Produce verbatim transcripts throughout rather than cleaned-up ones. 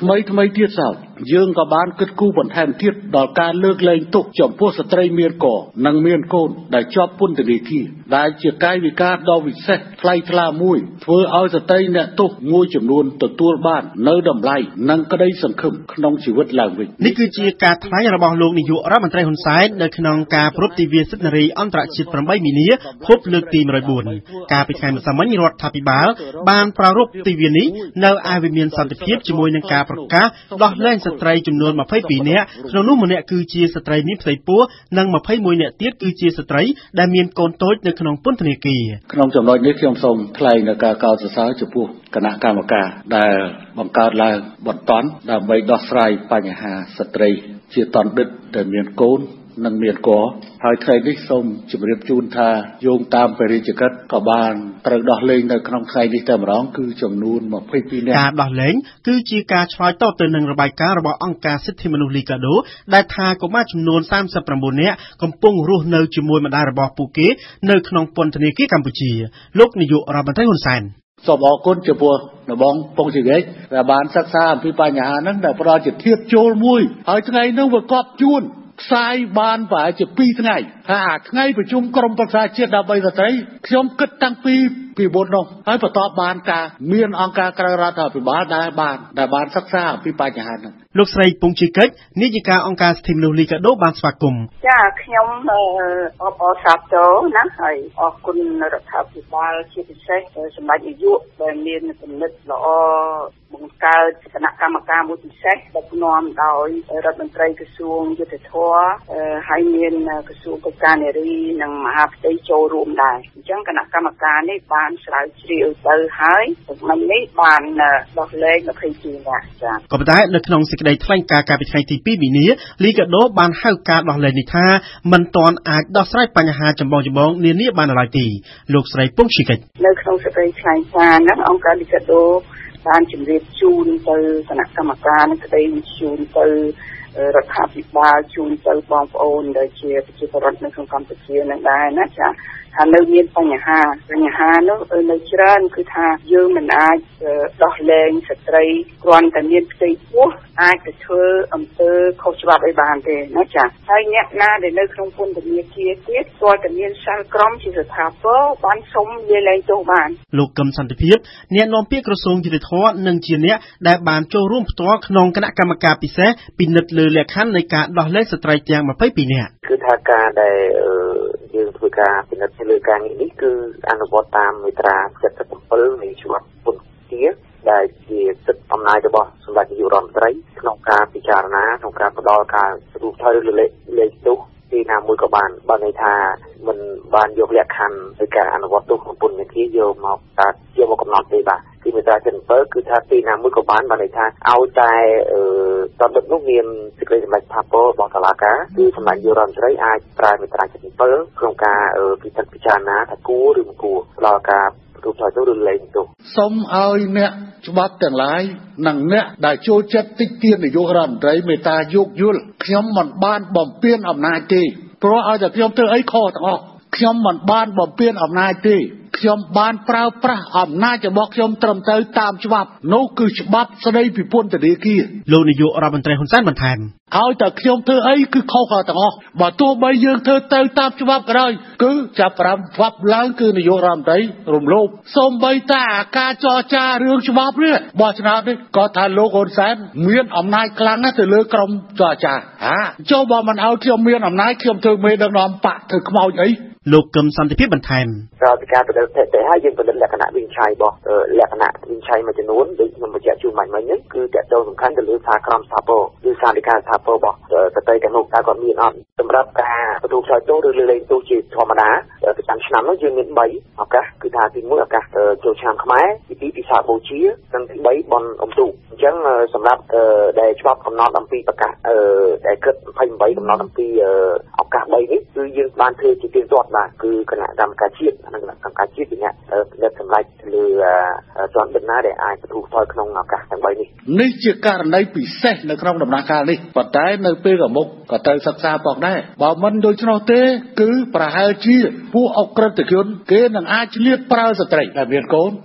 ថ្មីថ្មីទៀតសោតយើងក៏បានគិតគូរបន្ថែមទៀតដល់ការលើកលែងទោសចំពោះស្ត្រីមានកនិងមានកូនដែលជាប់ពន្ធនាគារដែលជាកាយវិការដ៏វិសេសថ្លៃថ្លាមួយធ្វើឲ្យស្ត្រីអ្នកទោសមួយចំនួនទទួលបាននៅតម្លៃនិងក្តីសង្ឃឹមក្នុងជីវិតឡើងវិញនេះគឺជាការថ្លែងរបស់លោកនាយករដ្ឋមន្ត្រីហ៊ុនសែននៅក្នុងការប្រពៃទិវាសិទ្ធិនារីអន្តរជាតិប្រាំបីមីនាភពលើកទីមួយរយបួនការពីថ្ងៃម្សិលមិញរដ្ឋាភិបាលបានប្រារព្ធទិវានេះនៅឯវិមានសន្តិភាពជាមួយនឹងការប្រកាសដោះលែងស្ត្រីចំនួនម្ភៃពីរនាក់ក្នុងនោះម្នាក់គឺជាស្ត្រីមានផ្ទៃពោះនិងម្ភៃមួយនាក់ទៀតគឺជាស្ត្រីដែលមានកូនតូចនៅក្នុងពន្ធនាគារក្នុងចំណុចនេះខ្ញុំសូមថ្លែងនូវការកោតសរសើរចំពោះគណៈកម្មការដែលបង្កើតឡើងបន្ទាន់ដើម្បីដោះស្រាយបញ្ហាស្ត្រីជាតនដិតដែលមានកូននិងមានកហើយថ្ងៃនេះសូមជម្រាបជូនថាយោងតាមព្រះរាជកិច្ចក៏បានត្រូវដោះលែងនៅក្នុងថ្ងៃនេះតែម្ដងគឺចំនួនម្ភៃពីរនាក់ការដោះលែងគឺជាការឆ្លើយតបទៅនឹងរបាយការណ៍របស់អង្គការសិទ្ធិមនុស្សលីកាដូដែលថាកុមារចំនួនសាមសិបប្រាំបួននាក់កំពុងរស់នៅជាមួយម្ដាយរបស់ពួកគេនៅក្នុងពន្ធនាគារកម្ពុជាលោកនាយករដ្ឋមន្ត្រីហ៊ុនសែនសូមអរគុណចំពោះនៅបងពងជីវែកដែលបានសិក្សាអំពីបញ្ហាហ្នឹងដែលផ្ដល់ជាធៀបចូលមួយហើយថ្ងៃនោះវាកប់ជួនផ្សាយបានប្រហែលជាពីរថ្ងៃហើយអាថ្ងៃប្រជុំក្រុមប្រឹក្សាជាតិដើម្បីស្ត្រីខ្ញុំគិតតាំងពីពីមុននោះហើយបន្ទាប់បានការមានអង្គការក្រៅរដ្ឋាភិបាលដែលបានដែលបានសិក្សាអំពីបញ្ហាហ្នឹងលោកស្រីពងជីកិច្ចនាយិកាអង្គការសិទ្ធិមនុស្សលីកាដូបានស្វាគមន៍ចាខ្ញុំអបអរសាទរណាហើយអរគុណរដ្ឋាភិបាលជាពិសេសសម្ដេចនាយកដែលមានគំនិតល្អបង្កើតគណៈកម្មការមួយពិសេសដឹកនាំដោយរដ្ឋមន្ត្រីក្រសួងយុទ្ធភ័ពហើយមានក្រសួងកិច្ចការនារីនិងមហាផ្ទៃចូលរួមដែរអញ្ចឹងគណៈកម្មការនេះបានស្រាវជ្រាវទៅហើយថ្ងៃនេះបានដោះលែងម្ភៃពីរនាក់ចា៎ក៏ប៉ុន្តែនៅក្នុងសេចក្តីថ្លែងការណ៍កាលពីថ្ងៃទីពីរមីនាលីកាដូបានហៅការដោះលែងនេះថាមិនទាន់អាចដោះស្រាយបញ្ហាចម្បងចម្បងនានាបានឡើយទេលោកស្រីពងជីកិច្ចនៅក្នុងសេចក្តីថ្លែងការណ៍ហ្នឹងអង្គការលីកាដូបានជម្រាបជូនទៅគណៈកម្មការនឹងក្តីជូនទៅរដ្ឋាភិបាលជូនទៅបងប្អូនដែលជាប្រជាពលរដ្ឋនៅក្នុងកម្ពុជានឹងដែរណាចាថានៅមានបញ្ហាបញ្ហានោះនៅច្រើនគឺថាយើងមិនអាចដោះលែងស្ត្រីគ្រាន់តែមានផ្ទៃពោះអាចទៅធ្វើអំពើខុសច្បាប់អីបានទេណាចាហើយអ្នកណាដែលនៅក្នុងពន្ធនាគារទៀតស្គាល់តែមានសាលក្រមជាស្ថាពរបានសុំលាលែងទោសបានលោកកឹមសន្តិភាពអ្នកនាំពាក្យក្រសួងយុទ្ធភ័ពនិងជាអ្នកដែលបានចូលរួមផ្ទាល់ក្នុងគណៈកម្មការពិសេសពិនិត្យលើលក្ខខណ្ឌនៃការដោះលែងស្ត្រីទាំងម្ភៃពីរនាក់គឺថាការដែលយើងធ្វើការពិនិត្យលើការងារនេះគឺអនុវត្តតាមមាត្រាសិបប្រាំbảyនៃច្បាប់ពន្ធនាគារដែលជាសិទ្ធិអំណាចរបស់សម្ដេចនាយករដ្ឋមន្ត្រីក្នុងការពិចារណាក្នុងការផ្ដល់ការទូថយឬលើកលែងទោសទីណាមួយក៏បានបើន័យថាមិនបានយកលក្ខខណ្ឌនៃការអនុវត្តទោសក្នុងពន្ធនាគារយកមកតាយកមកកំណត់ទេបាទគឺមាត្រាសិបbảyគឺថាទីណាមួយក៏បានបើន័យថាឲ្យតែតន្តនោះមានសេចក្តីសម្រេចថាពររបស់តុលាការគឺសម្ដេចនាយករដ្ឋមន្ត្រីអាចប្រើមាត្រាសិបbảyក្នុងការពិនិត្យពិចារណាថាគួរឬមិនគួរផ្ដល់ការទូថយទោសឬលែងទោសសូមឲ្យអ្នកច្បាប់ទាំងឡាយនិងអ្នកដែលចូលចិត្តតិចទៀននាយករដ្ឋមន្ត្រីមេត្តាយោគយល់ខ្ញុំមិនបានបំពានអំណាចទេព្រោះឲ្យតែខ្ញុំធ្វើអីខុសទាំងអស់ខ្ញុំមិនបានបំពានអំណាចទេខ្ញុំបានប្រើប្រាស់អំណាចរបស់ខ្ញុំត្រឹមត្រូវតាមច្បាប់នោះគឺច្បាប់ស្តីពីពន្ធនាគារលោកនាយករដ្ឋមន្ត្រីហ៊ុនសែនបន្ថែមឲ្យតែខ្ញុំធ្វើអីគឺខុសទាំងអស់បើទោះបីយើងធ្វើទៅតាមច្បាប់ក៏ដោយគឺចាប់ប្រាំវាប់ឡើងគឺនាយករដ្ឋមន្ត្រីរំលោភសូម្បីតែអាការចរចារឿងច្បាប់នេះបោះឆ្នោតនេះក៏ថាលោកហ៊ុនសែនមានអំណាចខ្លាំងណាស់ទៅលើក្រុមចរចាហាចុះបើមិនឲ្យខ្ញុំមានអំណាចខ្ញុំធ្វើមេដឹកនាំបកធ្វើខ្មោចអីលោកកឹមសន្តិភាពបន្ថែមក្រៅពីការពិនិត្យផ្ទៃទៅហើយយើងពិនិត្យលក្ខណៈវិនិច្ឆ័យរបស់លក្ខណៈវិនិច្ឆ័យមួយចំនួនដូចខ្ញុំបញ្ជាក់ជូនមិញមិញហ្នឹងគឺតកតសំខាន់ទៅលើសារក្រមស្ថាពរឬសារលេខាស្ថាពររបស់ស្ត្រីទាំងនោះតើគាត់មានអត់សម្រាប់ការទទួលឆ្លើយទោសឬលើកលែងទោសជាធម្មតាប្រចាំឆ្នាំនោះយើងមានបីឱកាសគឺថាទីមួយឱកាសចូលឆ្នាំខ្មែរទីពីរពិសាបូជានិងទីបីបនអំទូអញ្ចឹងសម្រាប់ដែលច្បាប់កំណត់អំពីប្រកាសដែលគិតยี่สิบแปดកំណត់អំពីឱកាសបីនេះគឺយើងបានធ្វើជាទៀងទាត់បាទគឺគណៈកម្មការជាតិនិងគណៈកម្មការជាតិជាអ្នកពិនិត្យសម្រេចលើជាន់បណ្ណាដែលអាចទទួលថយក្នុងឱកាសទាំងបីនេះនេះជាករណីពិសេសនៅក្នុងដំណាក់កាលនេះប៉ុន្តែនៅពេលកមុខក៏ត្រូវសិក្សាផងដែរបើមិនដូច្នោះទេគឺប្រហែលជាពួកអក្រិតជនគេនឹងអាចឆ្លៀតប្រើស្ត្រីដែលមានកូន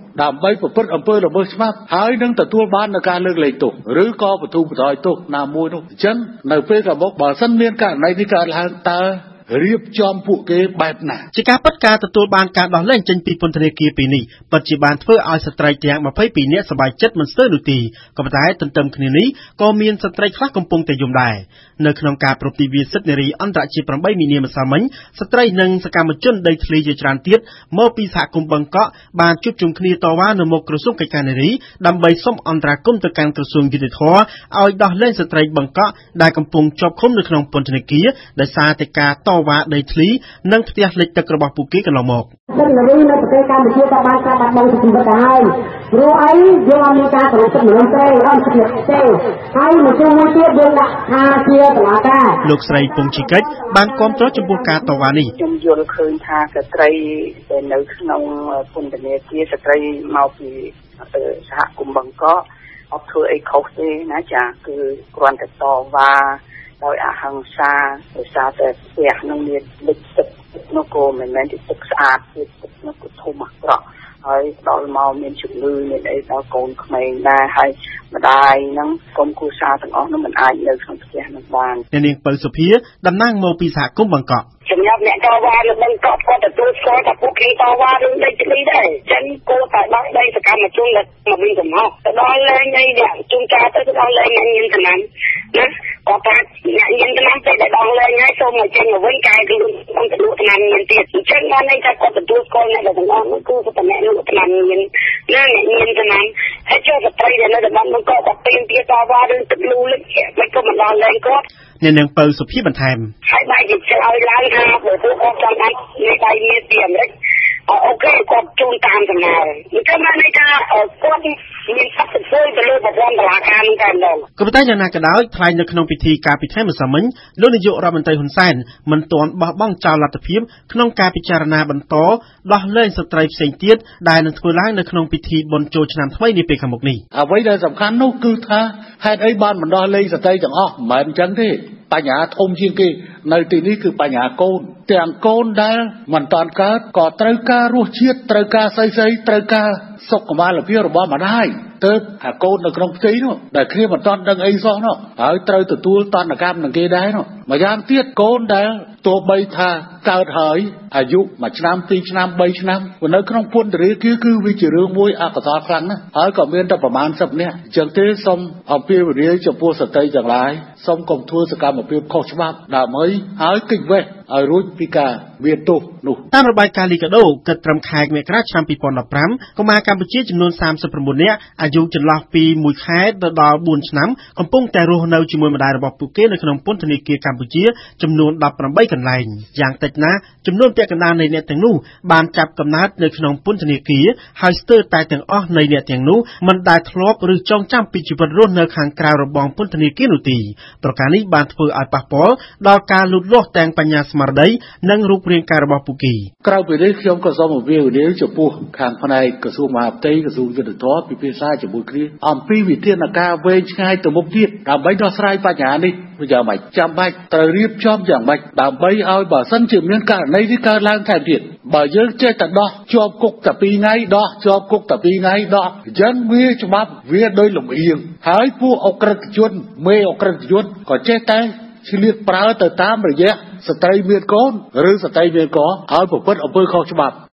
ដើម្បីប្រព្រឹត្តអំពើល្មើសច្បាប់ហើយនឹងទទួលបាននូវការលើកលែងទោសឬក៏បទូបន្ថយទោសណាមួយនោះអញ្ចឹងនៅពេលខាងមុខបើសិនមានករណីនេះកើតឡើងតើរៀបចំពួកគេបែបណាជាការពិតការទទួលបានការដោះលែងចេញពីពន្ធនាគារពីនេះពិតជាបានធ្វើឲ្យស្ត្រីទាំងម្ភៃពីរនាក់សប្បាយចិត្តមិនស្ទើរនោះទេក៏ប៉ុន្តែទន្ទឹមគ្នានេះក៏មានស្ត្រីខ្លះកំពុងតែយំដែរនៅក្នុងការប្រពៃទិវាសិទ្ធិនារីអន្តរជាតិប្រាំបីមីនាម្សិលមិញស្ត្រីនិងសកម្មជនដីធ្លីជាច្រើនទៀតមកពីសហគមន៍បឹងកក់បានជួបជុំគ្នាតវ៉ានៅមុខក្រសួងកិច្ចការនារីដើម្បីសុំអន្តរាគមន៍ទៅកាន់ក្រសួងយុតិធម៌ឲ្យដោះលែងស្ត្រីបឹងកក់ដែលកំពុងជាប់ឃុំនៅក្នុងពន្ធនាគារដោយសារតែការតវ៉ាដីធ្លីនិងផ្ទះលិចទឹករបស់ពួកគេកន្លងមកសិទ្ធិនារីនៅប្រទេសកម្ពុជាក៏បានការបាត់បង់ជីវិតទៅហើយព្រោះអីយើងអត់មានការគោរពសិទ្ធិមនុស្សទេអត់សិទ្ធិទេហើយមួយជួរមួយទៀតយើងដាក់ថាជាតឡាការលោកស្រីពងជីកិច្ចបានគាំទ្រចំពោះការតវ៉ានេះខ្ញុំយល់ឃើញថាស្ត្រីដែលនៅក្នុងពន្ធនាគារស្ត្រីមកពីសហគមន៍បឹងកក់អត់ធ្វើអីខុសទេណាចាគឺគ្រាន់តែតវ៉ាដោយអហិង្សាដោយសារតែផ្ទះនឹងមានលិចទឹកនោះក៏មិនមែនជាទឹកស្អាតទេទឹកនោះក៏ធំអាក្រក់ហើយដល់មកមានជំងឺមានអីដល់កូនក្មេងដែរហើយម្ដាយហ្នឹងក្រុមគ្រួសារទាំងអស់នោះមិនអាចនៅក្នុងផ្ទះនោះបានអ្នកនាងពៅសុភាតំណាងមកពីសហគមន៍បឹងកក់សម្រាប់អ្នកតវ៉ានៅបឹងកក់គាត់ទទួលស្គាល់ថាពួកគេតវ៉ារឿងដីធ្លីដែរចឹងគួរតែដោះលែងសកម្មជនដែលមកវិញកំហុសទៅដល់លែងអីអ្នកជួនកាលទៅដល់លែងអ្នកញៀនចំណាំណាគាត់ថាអ្នកញៀនចំណាំទៅដល់លែងហើយសូមមកចេញមកវិញកាយគឺខ្ញុំទៅលក់ចំណាំញៀនទៀតអញ្ចឹងបានន័យថាគាត់ទទួលស្គាល់អ្នកដែលទាំងអស់នោះគឺគាត់តែអ្នកលក់ចំណាំញៀនណាអ្នកញៀនចំណាំហើយចូលស្ត្រីដែលនៅតំបន់បឹងកក់គាត់ពេញពីតវ៉ារឿងទឹកលូលិចមិនក៏មិនដល់លែងគាត់អ្នកនាងពៅសុភីបន្ថែមហើយបាយជាឆ្លើយឡើងថាបើពួកគាត់ចង់បាននៃដៃមានពីអាមេរិកអូខេគាត់ជូនតាមដំណើរអញ្ចឹងបានន័យថាគាត់មានសិទ្ធិធ្វើទៅលើប្រព័ន្ធតុលាការនឹងតែម្ដងក៏ប៉ុន្តែយ៉ាងណាក៏ដោយថ្លែងនៅក្នុងពិធីការពិធីម្សិលមិញលោកនាយករដ្ឋមន្ត្រីហ៊ុនសែនមិនទាន់បោះបង់ចោលលទ្ធភាពក្នុងការពិចារណាបន្តដោះលែងស្ត្រីផ្សេងទៀតដែលនឹងធ្វើឡើងនៅក្នុងពិធីបុណ្យចូលឆ្នាំថ្មីនាពេលខាងមុខនេះអ្វីដែលសំខាន់នោះគឺថាហេតុអីបានមិនដោះលែងស្ត្រីទាំងអស់មិនមែនអញ្ចឹងទេបញ្ហាធំជាងគេនៅទីនេះគឺបញ្ហាកូនទាំងកូនដែលមិនតាន់កើតក៏ត្រូវការរសជាតិត្រូវការស្អីស្អីត្រូវការសុខុមាលភាពរបស់ម្ដាយទៅអាកូននៅក្នុងផ្ទៃនោះដែលគ្នាមិនតាន់ដឹងអីសោះនោះហើយត្រូវទទួលតន្តកម្មនឹងគេដែរនោះម្យ៉ាងទៀតកូនដែលទោះបីថាកើតហើយអាយុមួយឆ្នាំពីរឆ្នាំបីឆ្នាំនៅក្នុងពន្ធនាគារគឺវាជារឿងមួយអកុសលខ្លាំងណាស់ហើយក៏មានតែប្រមាណសិបនាក់អញ្ចឹងទេសូមអំពាវនាវចំពោះស្ត្រីទាំងឡាយសូមកុំធ្វើសកម្មភាពខុសច្បាប់ដើម្បីឲ្យគេចវេះឲ្យរួចពីការមានទោសនោះតាមរបាយការណ៍លីកាដូគិតត្រឹមខែមករាឆ្នាំពីរពាន់ដប់ប្រាំកុមារកម្ពុជាចំនួនសាមសិប៩នាក់អាយុចន្លោះពីមួយខែទៅដល់បួនឆ្នាំកំពុងតែរស់នៅជាមួយម្ដាយរបស់ពួកគេនៅក្នុងពន្ធនាគារកម្ពុជាចំនួនដប់ប្រាំបីកន្លែងយ៉ាងតិចណាស់ចំនួនពាក់កណ្ដាលនៃអ្នកទាំងនោះបានចាប់កំណើតនៅក្នុងពន្ធនាគារហើយស្ទើរតែទាំងអស់នៃអ្នកទាំងនោះមិនដែលធ្លាប់ឬចងចាំពីជីវិតរស់នៅខាងក្រៅរបងពន្ធនាគារនោះទេប្រការនេះបានធ្វើឲ្យប៉ះពាល់ដល់ការលូតលាស់ទាំងបញ្ញាស្មារតីនិងរូបរាងកាយរបស់ពួកគេក្រៅពីនេះខ្ញុំក៏សូមអំពាវនាវចំពោះខាងផ្នែកក្រសួងមហាផ្ទៃក្រសួងយុទ្ធភ័ពពិភាក្សាជាមួយគ្នាអំពីវិធានការវែងឆ្ងាយទៅមុខទៀតដើម្បីដោះស្រាយបញ្ហានេះយ៉ាងម៉េចចាំបាច់ត្រូវរៀបចំយ៉ាងម៉េចដើម្បីឲ្យបើសិនជាមានករណីនេះកើតឡើងថែមទៀតបើយើងចេះតែដោះជាប់គុកតែពីរថ្ងៃដោះជាប់គុកតែពីរថ្ងៃដោះអញ្ចឹងវាច្បាប់វាដោយលំអៀងហើយពួកអក្រិតជនមេអក្រិតជនក៏ចេះតែឆ្លៀតប្រើទៅតាមរយៈស្ត្រីមានកូនឬស្ត្រីមានកឲ្យប្រព្រឹត្តអំពើខុសច្បាប់